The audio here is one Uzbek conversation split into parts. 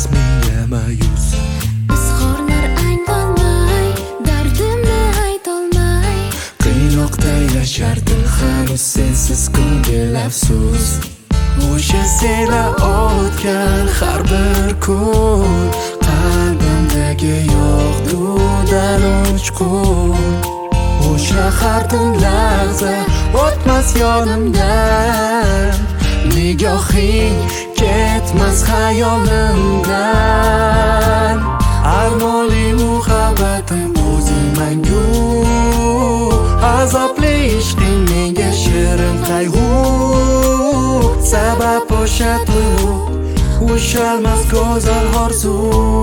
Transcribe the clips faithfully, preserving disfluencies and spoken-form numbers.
menga mayus. Izhorlar aytolmay, dardimni aytolmay, qiynoqda yashardim hanuz sensiz ko'ngil afsus. O'sha seni o'tgan har bir kun qalbimdagi yo'qdudan uchqun. O'sha har tun lahza o'tmas yonimdan, nigohing ketmas xayolimdan. Armonli muhabbatim o'zing mangu, azobli ishqing menga shirin qayg'u. Sabab o'sha tuyg'u, ushalmas go'zal orzu.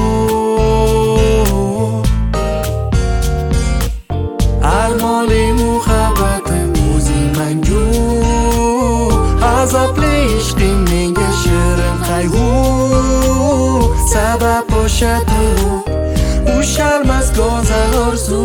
Armonli muhabbatim o'zing mangu, azobli ishqing menga shirin qayg'u. Sabab o'sha tuyg'u, ushalmas go'zal orzu.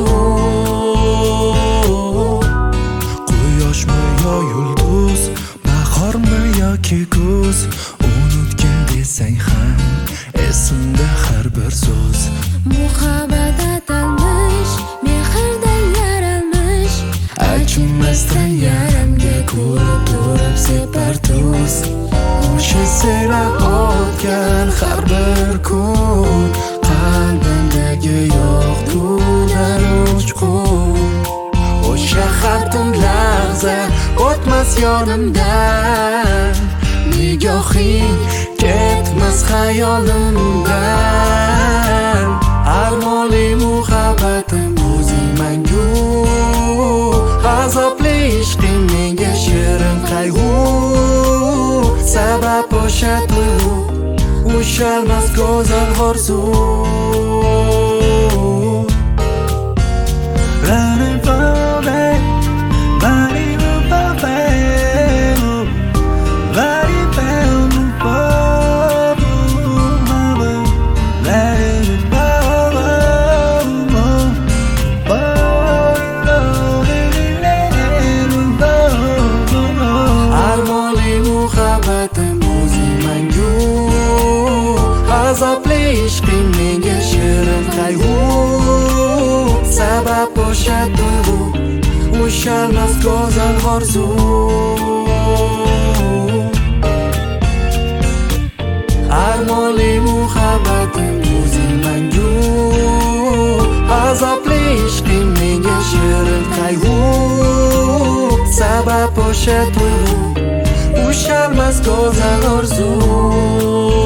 Quyoshmi yo yulduz, bahormi yoki kuz, unutgin desang ham esimda har bir so'z. muhabbat atalmish, mehrdan yaralmish, Achinmasdan yaramga ko'rib turib separ tuz. O'sha seni o'tgan har bir kun qalbimdagi yo'qdudan uchqun. O'sha har tun lahza o'tmas yonimdan, nigohing ketmas xayolimdan. Armonli muhabbatim o'zing mangu, azobli ishqing menga shirin qayg'u. Sabab o'sha tuyg'u, ushalmas go'zal orzu. Running for that, body move for that, body bound for mama, let it go, armonli muhabbatim o'zing mangu, azobli ishqing menga shirin qayg'u. Sabab o'sha tuyg'u, ushalmas go'zal orzu. Armonli muhabbatim o'zing mangu, azobli ishqing menga shirin qayg'u. Sabab o'sha tuyg'u, ushalmas go'zal orzu.